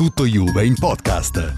Tutto Juve in podcast.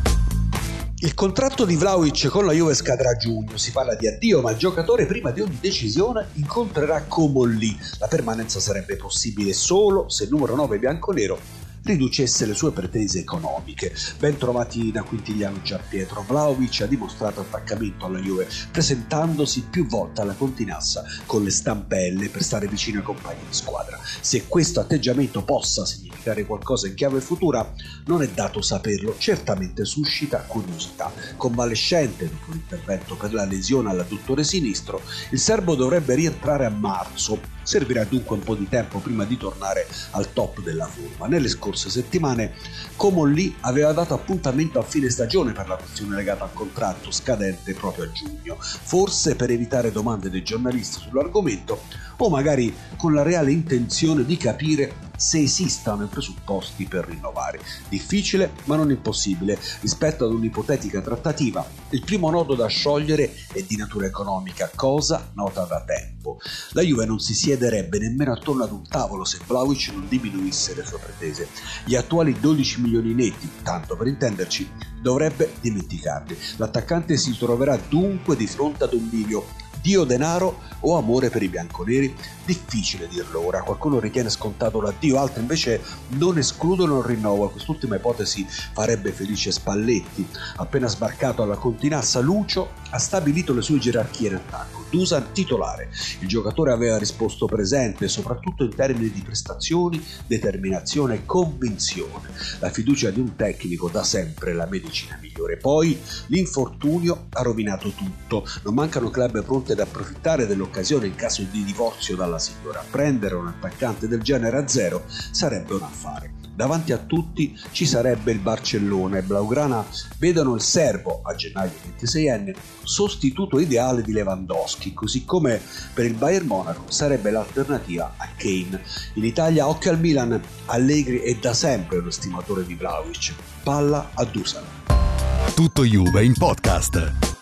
Il contratto di Vlahovic con la Juve scadrà a giugno, si parla di addio, ma il giocatore prima di ogni decisione incontrerà Comolli. La permanenza sarebbe possibile solo se il numero 9 bianconero riducesse le sue pretese economiche. Ben trovati da Quintiliano Gianpietro. Vlahovic ha dimostrato attaccamento alla Juve, presentandosi più volte alla Continassa con le stampelle per stare vicino ai compagni di squadra. Se questo atteggiamento possa significare qualcosa in chiave futura non è dato saperlo, certamente suscita curiosità. Convalescente dopo l'intervento per la lesione all'adduttore sinistro, il serbo dovrebbe rientrare a marzo. Servirà dunque un po' di tempo prima di tornare al top della forma. Nelle scorse settimane Comolli aveva dato appuntamento a fine stagione per la questione legata al contratto scadente proprio a giugno, forse per evitare domande dei giornalisti sull'argomento o magari con la reale intenzione di capire se esistano i presupposti per rinnovare. Difficile ma non impossibile rispetto ad un'ipotetica trattativa. Il primo nodo da sciogliere è di natura economica, cosa nota da tempo. La Juve non si siederebbe nemmeno attorno ad un tavolo se Vlahovic non diminuisse le sue pretese. Gli attuali 12 milioni netti, tanto per intenderci, dovrebbe dimenticarli. L'attaccante si troverà dunque di fronte ad un bivio: Dio denaro o amore per i bianconeri? Difficile dirlo ora, qualcuno ritiene scontato l'addio, altri invece non escludono il rinnovo. Quest'ultima ipotesi farebbe felice Spalletti. Appena sbarcato alla Continassa, Lucio ha stabilito le sue gerarchie in attacco. Dusan titolare. Il giocatore aveva risposto presente, soprattutto in termini di prestazioni, determinazione e convinzione. La fiducia di un tecnico da sempre la medicina migliore. Poi l'infortunio ha rovinato tutto. Non mancano club pronti ad approfittare dell'occasione in caso di divorzio dalla signora. Prendere un attaccante del genere a zero sarebbe un affare. Davanti a tutti ci sarebbe il Barcellona e Blaugrana vedono il serbo, a gennaio 26enne, sostituto ideale di Lewandowski, così come per il Bayern Monaco sarebbe l'alternativa a Kane. In Italia occhio al Milan, Allegri è da sempre uno stimatore di Vlahovic. Palla a Dusan. Tutto Juve in podcast.